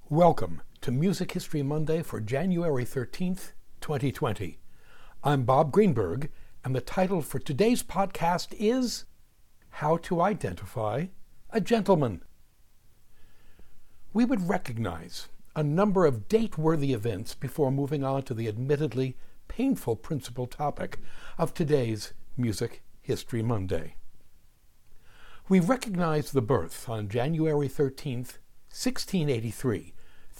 Welcome to Music History Monday for January 13th, 2020. I'm Bob Greenberg, and the title for today's podcast is How to Identify a Gentleman. We would recognize a number of date-worthy events before moving on to the admittedly painful principal topic of today's Music History Monday. We recognize the birth on January 13th, 1683,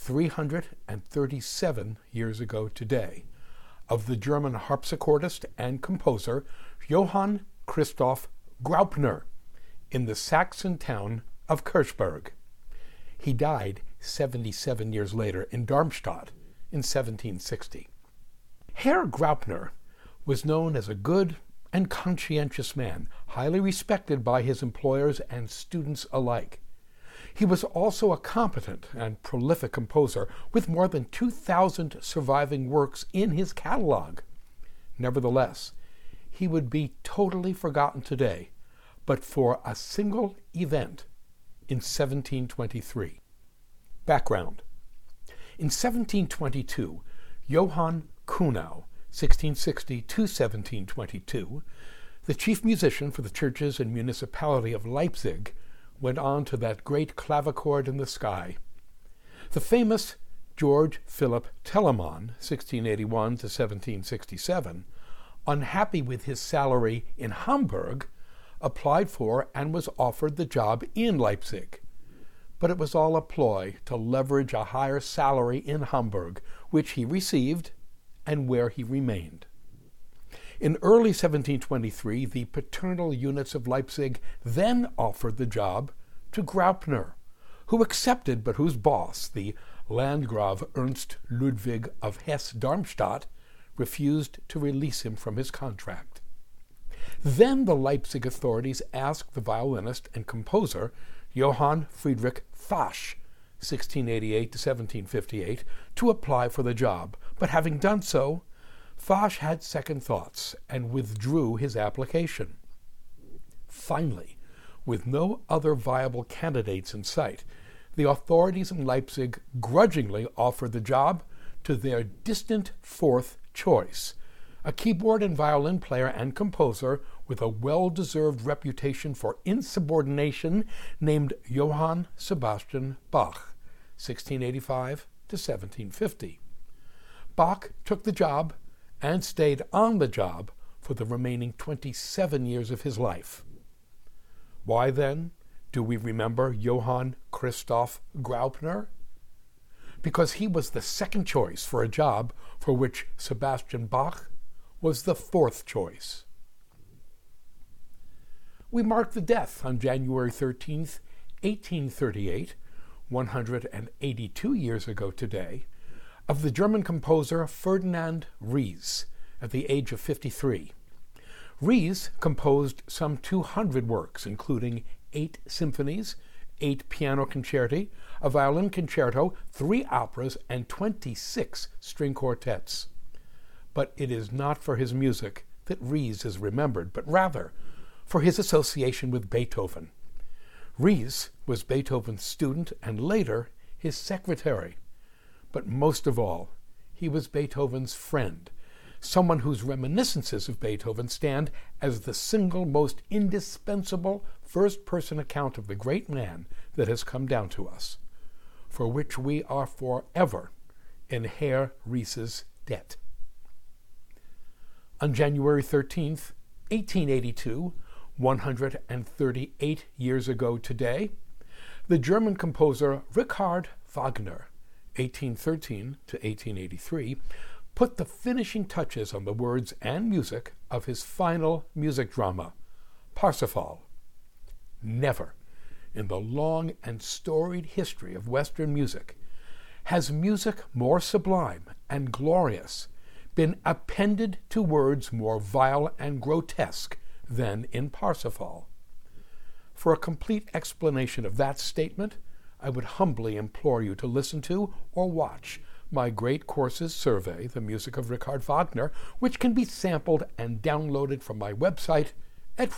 337 years ago today, of the German harpsichordist and composer Johann Christoph Graupner in the Saxon town of Kirchberg. He died 77 years later in Darmstadt in 1760. Herr Graupner was known as a good and conscientious man, highly respected by his employers and students alike. He was also a competent and prolific composer with more than 2,000 surviving works in his catalog. Nevertheless, he would be totally forgotten today, but for a single event in 1723. Background. In 1722, Johann Kuhnau, 1660 to 1722, the chief musician for the churches and municipality of Leipzig, went on to that great clavichord in the sky. The famous George Philipp Telemann, 1681 to 1767, unhappy with his salary in Hamburg, applied for and was offered the job in Leipzig. But it was all a ploy to leverage a higher salary in Hamburg, which he received and where he remained. In early 1723, the paternal units of Leipzig then offered the job to Graupner, who accepted but whose boss, the Landgrave Ernst Ludwig of Hesse-Darmstadt, refused to release him from his contract. Then the Leipzig authorities asked the violinist and composer Johann Friedrich Fasch, 1688 to 1758, to apply for the job, but having done so, Fasch had second thoughts and withdrew his application. Finally, with no other viable candidates in sight, the authorities in Leipzig grudgingly offered the job to their distant fourth choice, a keyboard and violin player and composer with a well-deserved reputation for insubordination named Johann Sebastian Bach, 1685 to 1750. Bach took the job and stayed on the job for the remaining 27 years of his life. Why, then, do we remember Johann Christoph Graupner? Because he was the second choice for a job for which Sebastian Bach was the fourth choice. We mark the death on January 13th, 1838, 182 years ago today, of the German composer Ferdinand Ries at the age of 53. Ries composed some 200 works, including 8 symphonies, 8 piano concerti, a violin concerto, 3 operas, and 26 string quartets. But it is not for his music that Ries is remembered, but rather for his association with Beethoven. Ries was Beethoven's student and later his secretary. But most of all, he was Beethoven's friend, someone whose reminiscences of Beethoven stand as the single most indispensable first-person account of the great man that has come down to us, for which we are forever in Herr Ries's debt. On January 13th, 1882, 138 years ago today, the German composer Richard Wagner, 1813 to 1883, put the finishing touches on the words and music of his final music drama, Parsifal. Never, in the long and storied history of Western music, has music more sublime and glorious been appended to words more vile and grotesque than in Parsifal. For a complete explanation of that statement, I would humbly implore you to listen to or watch my Great Courses survey, The Music of Richard Wagner, which can be sampled and downloaded from my website at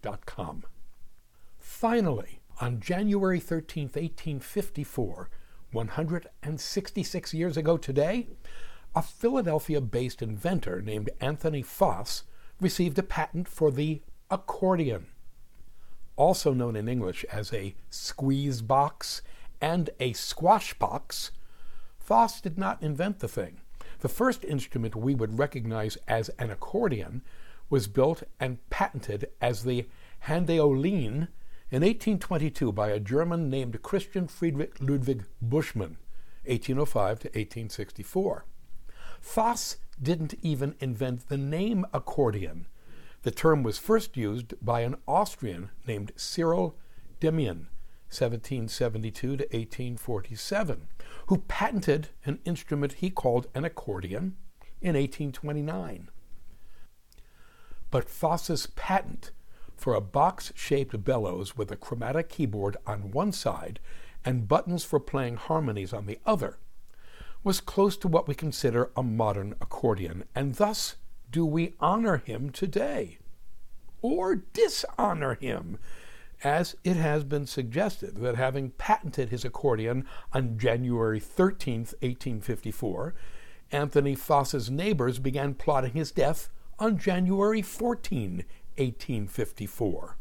robertgreenbergmusic.com. Finally, on January 13, 1854, 166 years ago today, a Philadelphia-based inventor named Anthony Foss received a patent for the accordion. Also known in English as a squeeze box and a squash box, Foss did not invent the thing. The first instrument we would recognize as an accordion was built and patented as the Handeolin in 1822 by a German named Christian Friedrich Ludwig Buschmann, 1805 to 1864. Foss didn't even invent the name accordion. The term was first used by an Austrian named Cyril Demian, 1772 to 1847, who patented an instrument he called an accordion in 1829. But Foss's patent for a box-shaped bellows with a chromatic keyboard on one side and buttons for playing harmonies on the other was close to what we consider a modern accordion, and thus do we honor him today, or dishonor him, as it has been suggested that having patented his accordion on January 13th, 1854, Anthony Foss's neighbors began plotting his death on January 14, 1854.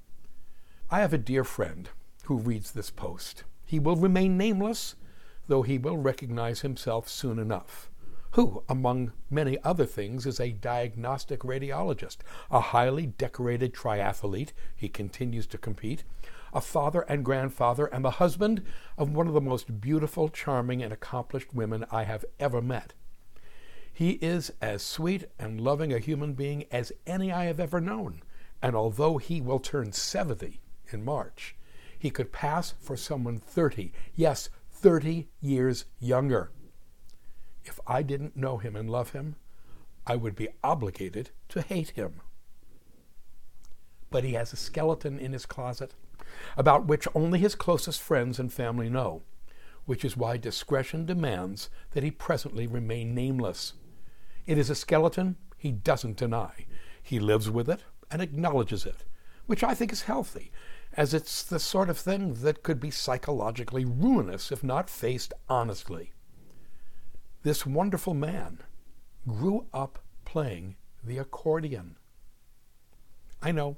I have a dear friend who reads this post. He will remain nameless, though he will recognize himself soon enough, who, among many other things, is a diagnostic radiologist, a highly decorated triathlete, he continues to compete, a father and grandfather, and the husband of one of the most beautiful, charming, and accomplished women I have ever met. He is as sweet and loving a human being as any I have ever known, and although he will turn 70 in March, he could pass for someone 30, yes, 30 years younger. If I didn't know him and love him, I would be obligated to hate him. But he has a skeleton in his closet about which only his closest friends and family know, which is why discretion demands that he presently remain nameless. It is a skeleton he doesn't deny. He lives with it and acknowledges it, which I think is healthy, as it's the sort of thing that could be psychologically ruinous if not faced honestly. This wonderful man grew up playing the accordion. I know,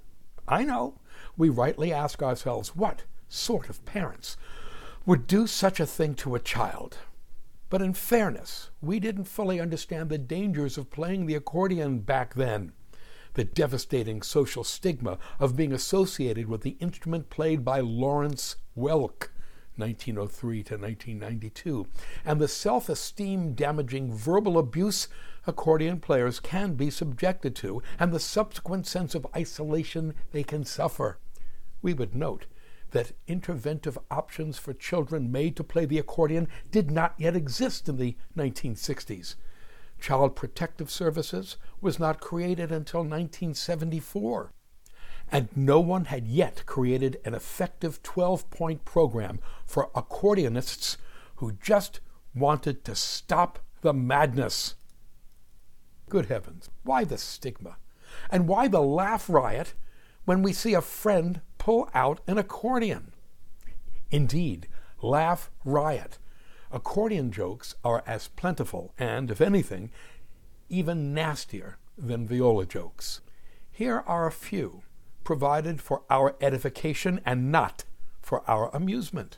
we rightly ask ourselves, what sort of parents would do such a thing to a child? But in fairness, we didn't fully understand the dangers of playing the accordion back then, the devastating social stigma of being associated with the instrument played by Lawrence Welk, 1903 to 1992, and the self-esteem damaging verbal abuse accordion players can be subjected to, and the subsequent sense of isolation they can suffer. We would note that interventive options for children made to play the accordion did not yet exist in the 1960s. Child Protective Services was not created until 1974. And no one had yet created an effective 12-point program for accordionists who just wanted to stop the madness. Good heavens, why the stigma? And why the laugh riot when we see a friend pull out an accordion? Indeed, laugh riot. Accordion jokes are as plentiful and, if anything, even nastier than viola jokes. Here are a few, provided for our edification and not for our amusement.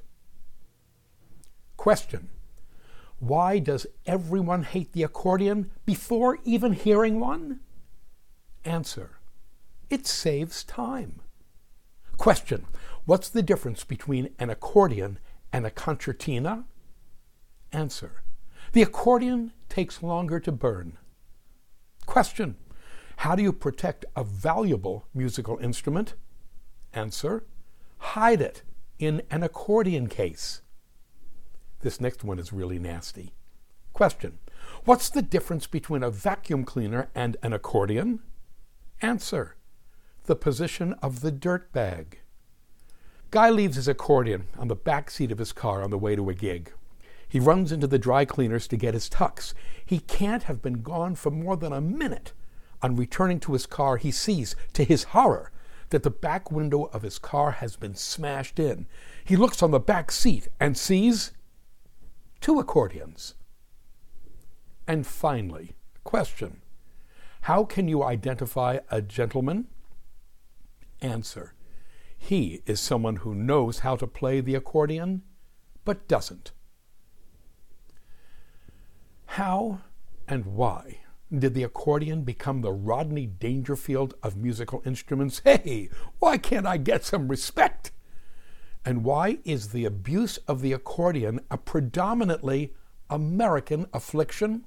Question: why does everyone hate the accordion before even hearing one? Answer: it saves time. Question: what's the difference between an accordion and a concertina? Answer: the accordion takes longer to burn. Question: how do you protect a valuable musical instrument? Answer: hide it in an accordion case. This next one is really nasty. Question: what's the difference between a vacuum cleaner and an accordion? Answer: the position of the dirt bag. Guy leaves his accordion on the back seat of his car on the way to a gig. He runs into the dry cleaners to get his tux. He can't have been gone for more than a minute. On returning to his car, he sees, to his horror, that the back window of his car has been smashed in. He looks on the back seat and sees 2 accordions. And finally, question: how can you identify a gentleman? Answer: he is someone who knows how to play the accordion, but doesn't. How and why did the accordion become the Rodney Dangerfield of musical instruments? Hey, why can't I get some respect? And why is the abuse of the accordion a predominantly American affliction?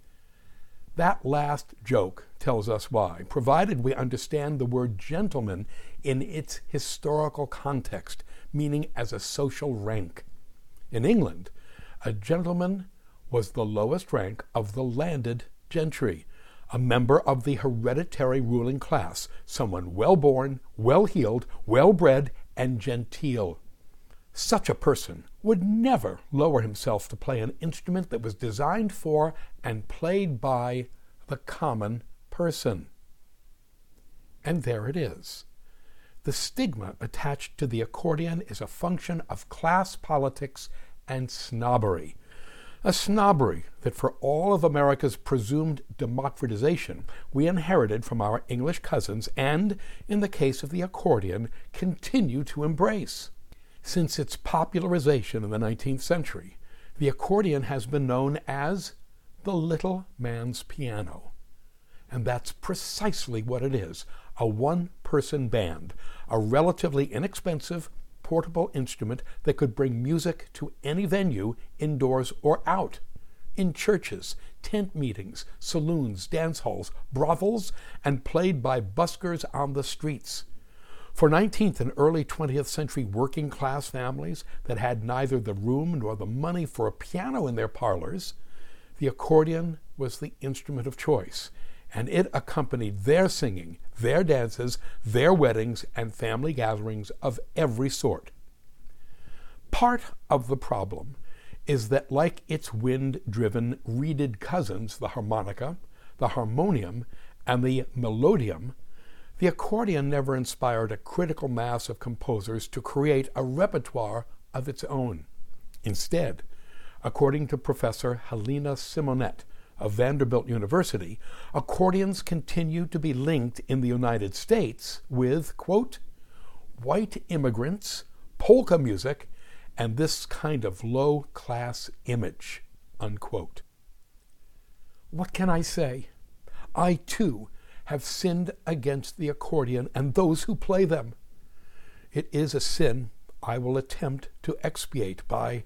That last joke tells us why, provided we understand the word gentleman in its historical context, meaning as a social rank. In England, a gentleman was the lowest rank of the landed gentry, a member of the hereditary ruling class, someone well-born, well-heeled, well-bred, and genteel. Such a person would never lower himself to play an instrument that was designed for and played by the common person. And there it is. The stigma attached to the accordion is a function of class politics and snobbery. A snobbery that for all of America's presumed democratization we inherited from our English cousins and, in the case of the accordion, continue to embrace. Since its popularization in the 19th century, the accordion has been known as the little man's piano. And that's precisely what it is, a one-person band, a relatively inexpensive, portable instrument that could bring music to any venue, indoors or out, in churches, tent meetings, saloons, dance halls, brothels, and played by buskers on the streets. For 19th and early 20th century working class families that had neither the room nor the money for a piano in their parlors, the accordion was the instrument of choice, and it accompanied their singing, their dances, their weddings, and family gatherings of every sort. Part of the problem is that, like its wind-driven reeded cousins, the harmonica, the harmonium, and the melodeum, the accordion never inspired a critical mass of composers to create a repertoire of its own. Instead, according to Professor Helena Simonet of Vanderbilt University, accordions continue to be linked in the United States with, quote, white immigrants, polka music, and this kind of low-class image, unquote. What can I say? I, too, have sinned against the accordion and those who play them. It is a sin I will attempt to expiate by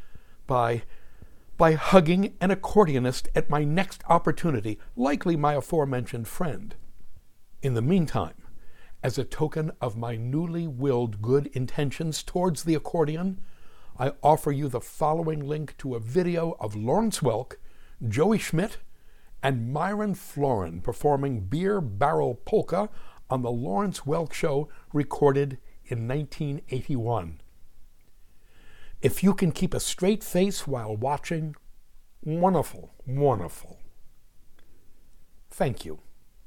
hugging an accordionist at my next opportunity, likely my aforementioned friend. In the meantime, as a token of my newly willed good intentions towards the accordion, I offer you the following link to a video of Lawrence Welk, Joey Schmidt, and Myron Florin performing Beer Barrel Polka on the Lawrence Welk Show, recorded in 1981. If you can keep a straight face while watching, wonderful, wonderful. Thank you.